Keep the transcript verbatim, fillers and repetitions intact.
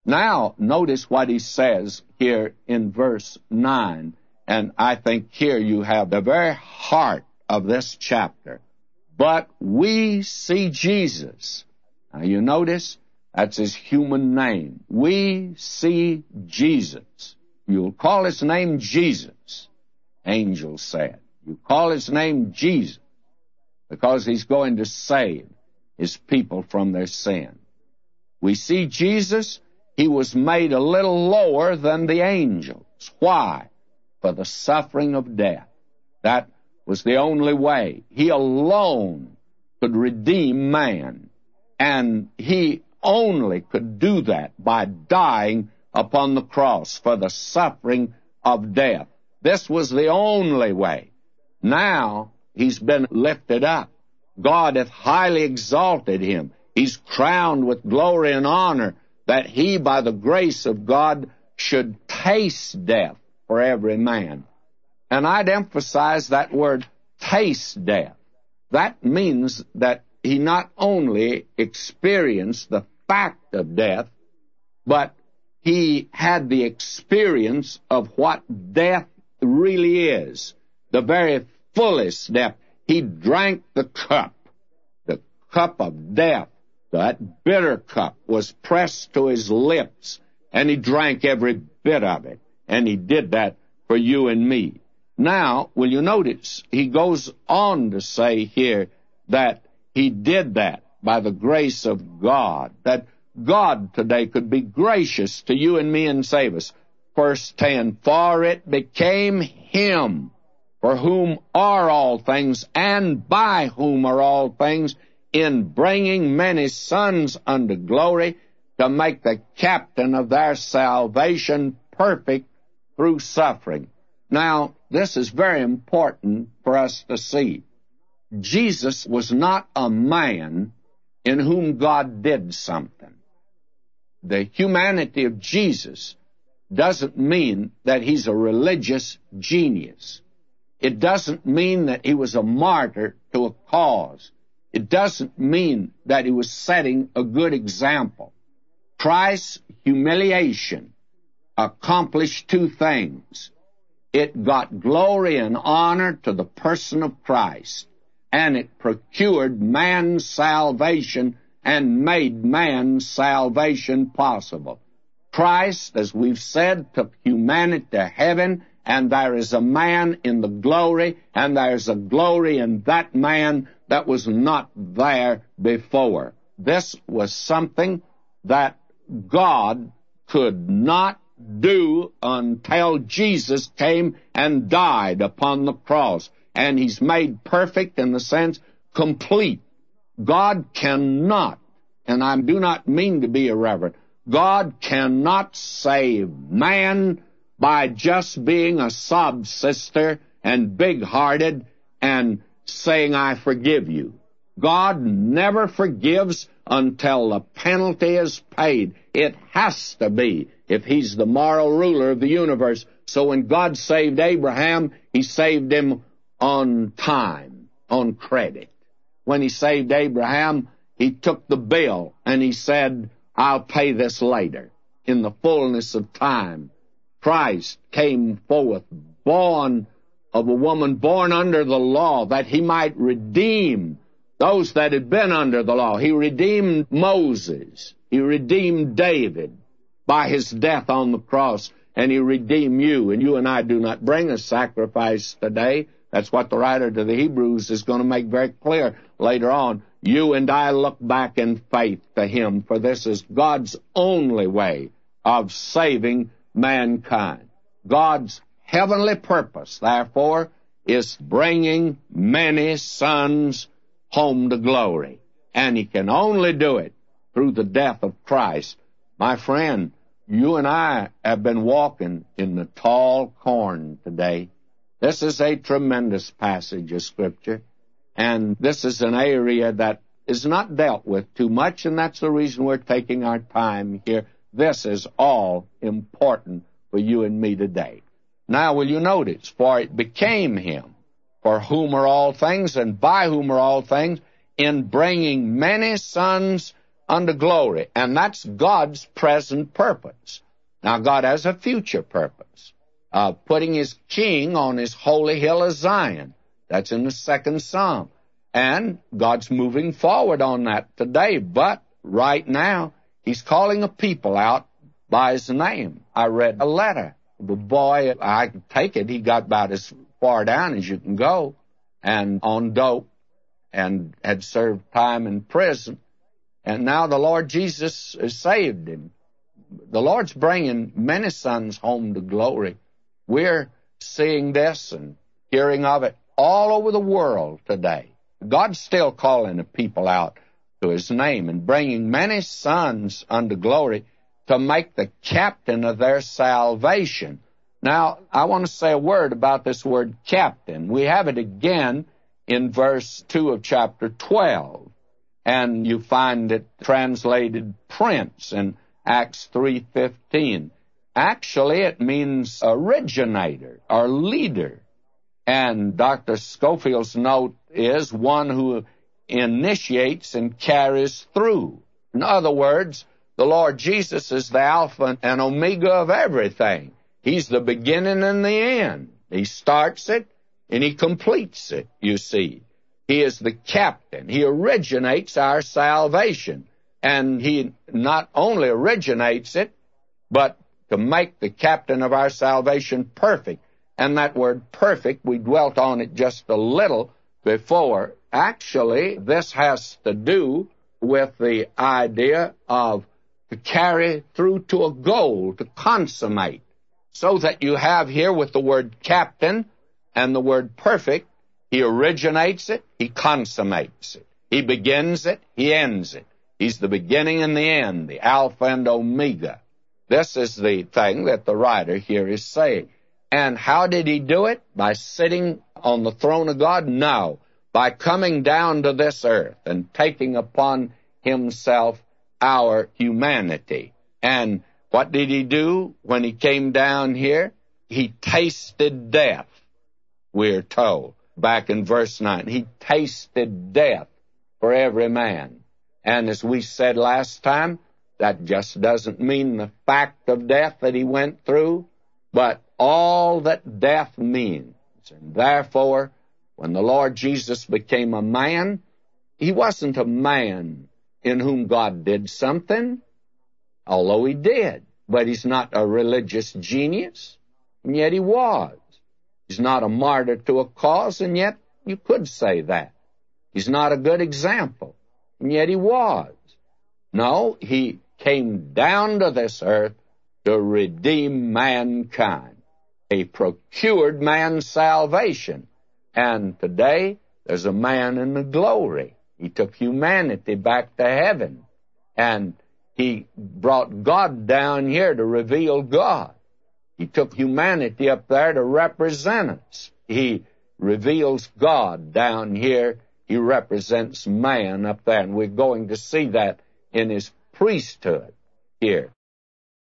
Now, notice what he says here in verse nine, and I think here you have the very heart of this chapter. But we see Jesus. Now, you notice that's his human name. We see Jesus. You'll call his name Jesus, angels said. You call his name Jesus because he's going to save his people from their sin. We see Jesus. He was made a little lower than the angels. Why? For the suffering of death. That was the only way. He alone could redeem man. And he only could do that by dying upon the cross for the suffering of death. This was the only way. Now he's been lifted up. God hath highly exalted him. He's crowned with glory and honor, that he, by the grace of God, should taste death for every man. And I'd emphasize that word, taste death. That means that he not only experienced the fact of death, but he had the experience of what death really is, the very fullest death. He drank the cup, the cup of death. That bitter cup was pressed to his lips, and he drank every bit of it. And he did that for you and me. Now, will you notice, he goes on to say here that he did that by the grace of God, that God today could be gracious to you and me and save us. Verse ten, for it became him, for whom are all things, and by whom are all things, in bringing many sons unto glory, to make the captain of their salvation perfect through suffering. Now, this is very important for us to see. Jesus was not a man in whom God did something. The humanity of Jesus doesn't mean that he's a religious genius. It doesn't mean that he was a martyr to a cause. It doesn't mean that he was setting a good example. Christ's humiliation accomplished two things. It got glory and honor to the person of Christ, and it procured man's salvation and made man's salvation possible. Christ, as we've said, took humanity to heaven, and there is a man in the glory, and there's a glory in that man that was not there before. This was something that God could not do until Jesus came and died upon the cross. And he's made perfect in the sense complete. God cannot, and I do not mean to be irreverent, God cannot save man by just being a sob sister and big-hearted and saying, I forgive you. God never forgives until the penalty is paid. It has to be, if he's the moral ruler of the universe. So when God saved Abraham, he saved him on time, on credit. When he saved Abraham, he took the bill and he said, I'll pay this later, in the fullness of time. Christ came forth, born of a woman, born under the law, that he might redeem those that had been under the law. He redeemed Moses. He redeemed David by his death on the cross, and he redeemed you. And you and I do not bring a sacrifice today. That's what the writer to the Hebrews is going to make very clear later on. You and I look back in faith to him, for this is God's only way of saving mankind. God's heavenly purpose, therefore, is bringing many sons home to glory. And he can only do it through the death of Christ. My friend, you and I have been walking in the tall corn today. This is a tremendous passage of Scripture, and this is an area that is not dealt with too much, and that's the reason we're taking our time here. This is all important for you and me today. Now, will you notice, for it became him, for whom are all things, and by whom are all things, in bringing many sons unto glory. And that's God's present purpose. Now, God has a future purpose of putting his king on his holy hill of Zion. That's in the second Psalm. And God's moving forward on that today. But right now, he's calling a people out by his name. I read a letter. The boy, I take it, he got about as far down as you can go, and on dope, and had served time in prison. And now the Lord Jesus has saved him. The Lord's bringing many sons home to glory. We're seeing this and hearing of it all over the world today. God's still calling the people out to his name and bringing many sons unto glory to make the captain of their salvation. Now, I want to say a word about this word captain. We have it again in verse two of chapter twelve, and you find it translated prince in Acts three fifteen. Actually, it means originator or leader. And Doctor Scofield's note is one who initiates and carries through. In other words, the Lord Jesus is the Alpha and Omega of everything. He's the beginning and the end. He starts it and he completes it, you see. He is the captain. He originates our salvation. And he not only originates it, but to make the captain of our salvation perfect. And that word perfect, we dwelt on it just a little before. Actually, this has to do with the idea of to carry through to a goal, to consummate. So that you have here with the word captain and the word perfect, he originates it, he consummates it. He begins it, he ends it. He's the beginning and the end, the Alpha and Omega. This is the thing that the writer here is saying. And how did he do it? By sitting on the throne of God? No. By coming down to this earth and taking upon himself our humanity. And what did he do when he came down here? He tasted death, we're told, back in verse nine. He tasted death for every man. And as we said last time, that just doesn't mean the fact of death that he went through, but all that death means. And therefore, when the Lord Jesus became a man, he wasn't a man in whom God did something, although he did. But he's not a religious genius, and yet he was. He's not a martyr to a cause, and yet you could say that. He's not a good example, and yet he was. No, he came down to this earth to redeem mankind. He procured man's salvation. And today, there's a man in the glory. He took humanity back to heaven. And he brought God down here to reveal God. He took humanity up there to represent us. He reveals God down here. He represents man up there. And we're going to see that in his priesthood here.